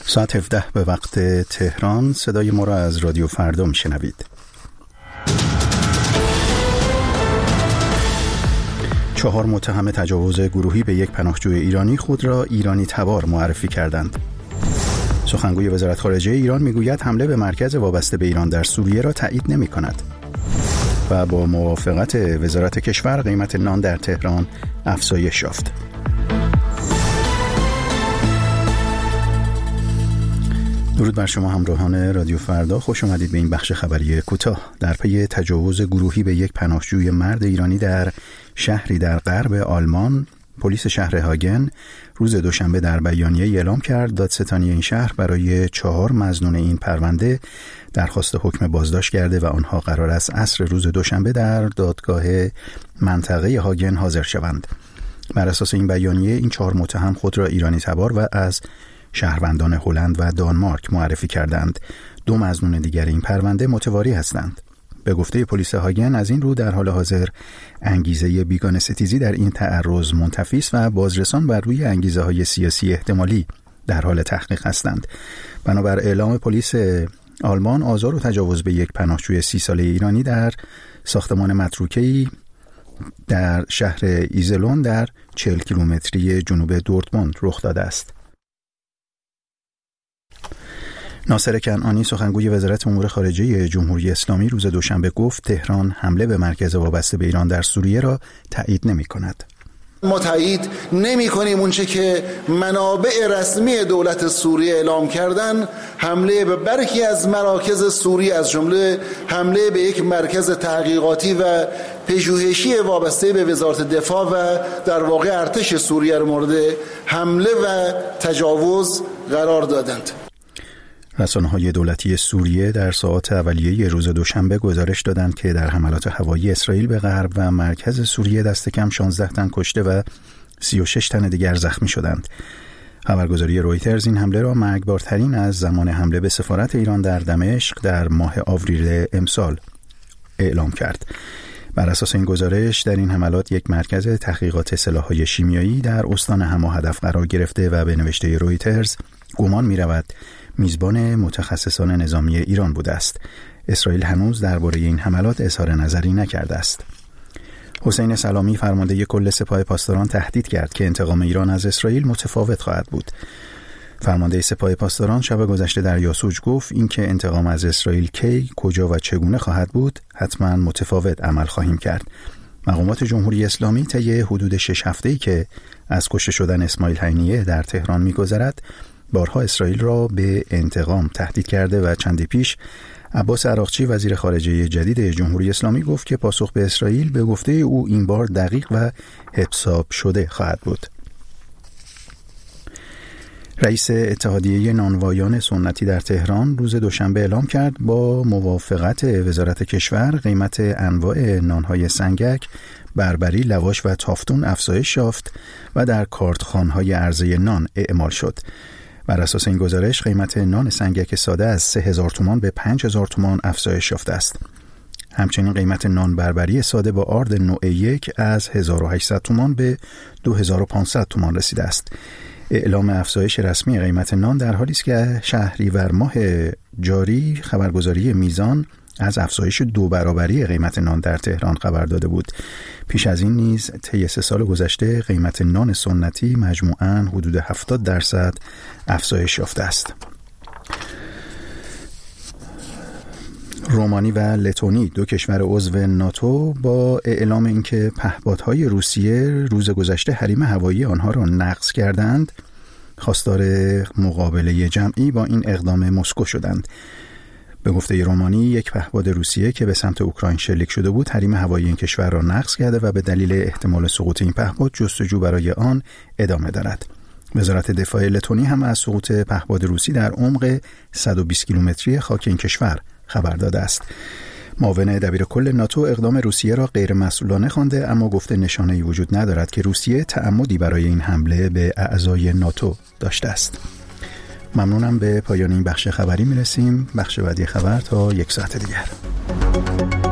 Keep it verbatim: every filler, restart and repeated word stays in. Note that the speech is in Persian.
ساعت هفده به وقت تهران. صدای ما را از رادیو فردا میشنوید. چهار متهم تجاوز گروهی به یک پناهجوی ایرانی خود را ایرانی تبار معرفی کردند. سخنگوی وزارت خارجه ایران میگوید حمله به مرکز وابسته به ایران در سوریه را تایید نمی کند. و با موافقت وزارت کشور قیمت نان در تهران افزایش یافت. درود بر شما همراهان رادیو فردا، خوش آمدید به این بخش خبری کوتاه. در پی تجاوز گروهی به یک پناهجوی مرد ایرانی در شهری در غرب آلمان، پلیس شهر هاگن روز دوشنبه در بیانیه اعلام کرد دادستانی این شهر برای چهار مظنون این پرونده درخواست حکم بازداشت کرده و آنها قرار است عصر روز دوشنبه در دادگاه منطقه هاگن حاضر شوند. بر اساس این بیانیه این چهار متهم خود را ایرانی تبار و از شهروندان هلند و دانمارک معرفی کردند. دو مظنون دیگر این پرونده متواری هستند. به گفته پلیس هاگن از این رو در حال حاضر انگیزه بیگانه ستیزی در این تعرض منتفی است و بازرسان بر روی انگیزه های سیاسی احتمالی در حال تحقیق هستند. بنابر اعلام پلیس آلمان، آزار و تجاوز به یک پناهجوی سی ساله ایرانی در ساختمان متروکه‌ای در شهر ایزلون در چهل کیلومتری جنوب دورتموند رخ داده است. ناصر کنعانی سخنگوی وزارت امور خارجه جمهوری اسلامی روز دوشنبه گفت تهران حمله به مرکز وابسته به ایران در سوریه را تایید نمی کند. ما تایید نمی کنیم اونچه که منابع رسمی دولت سوریه اعلام کردن، حمله به برخی از مراکز سوریه از جمله حمله به یک مرکز تحقیقاتی و پژوهشی وابسته به وزارت دفاع و در واقع ارتش سوریه را مورد حمله و تجاوز قرار دادند. رسانه‌های دولتی سوریه در ساعات اولیه روز دوشنبه گزارش دادند که در حملات هوایی اسرائیل به غرب و مرکز سوریه دست کم شانزده تن کشته و سی و شش تن دیگر زخمی شدند. خبرگزاری رویترز این حمله را مرگبارترین از زمان حمله به سفارت ایران در دمشق در ماه آوریل امسال اعلام کرد. بر اساس این گزارش در این حملات یک مرکز تحقیقات سلاح‌های شیمیایی در استان حما هدف قرار گرفته و به نوشته رویترز گمان می‌رود میزبان متخصصان نظامی ایران بوده است. اسرائیل هنوز درباره این حملات اظهار نظری نکرده است. حسین سلامی فرمانده کل سپاه پاسداران تهدید کرد که انتقام ایران از اسرائیل متفاوت خواهد بود. فرمانده سپاه پاسداران شب گذشته در یاسوج گفت اینکه انتقام از اسرائیل کی، کجا و چگونه خواهد بود حتما متفاوت عمل خواهیم کرد. مقامات جمهوری اسلامی طی حدود شش هفته‌ای که از کشته شدن اسماعیل هنیه در تهران می‌گذرد بارها اسرائیل را به انتقام تهدید کرده و چندی پیش عباس عراقچی وزیر خارجه جدید جمهوری اسلامی گفت که پاسخ به اسرائیل به گفته او این بار دقیق و حساب شده خواهد بود. رئیس اتحادیه نانوایان سنتی در تهران روز دوشنبه اعلام کرد با موافقت وزارت کشور قیمت انواع نانهای سنگک، بربری، لواش و تافتون افزایش یافت و در کارتخوان‌های عرضه نان اعمال شد. بر اساس این گزارش قیمت نان سنگک ساده از سه هزار تومان به پنج هزار تومان افزایش یافته است. همچنین قیمت نان بربری ساده با آرد نوع یک از هزار و هشتصد تومان به دو هزار و پانصد تومان رسیده است. اعلام افزایش رسمی قیمت نان در حالی است که شهریور ماه جاری خبرگزاری میزان از افزایش دو برابری قیمت نان در تهران خبر داده بود. پیش از این نیز طی سه سال گذشته قیمت نان سنتی مجموعاً حدود هفتاد درصد افزایش یافته است. رومانی و لتونی، دو کشور عضو ناتو، با اعلام اینکه پهپادهای روسیه روز گذشته حریم هوایی آنها را نقض کردند، خواستار مقابله جمعی با این اقدام مسکو شدند. به گفته رومانی، یک پهپاد روسیه که به سمت اوکراین شلیک شده بود حریم هوایی این کشور را نقض کرده و به دلیل احتمال سقوط این پهپاد جستجو برای آن ادامه دارد. وزارت دفاع لتونی هم از سقوط پهپاد روسی در عمق صد و بیست کیلومتری خاک این کشور خبر داده است. معاون دبیرکل ناتو اقدام روسیه را غیر مسئولانه خوانده، اما گفته نشانه‌ای وجود ندارد که روسیه تعمدی برای این حمله به اعضای ناتو داشته است. ممنونم. به پایان این بخش خبری میرسیم. بخش بعدی خبر تا یک ساعت دیگر.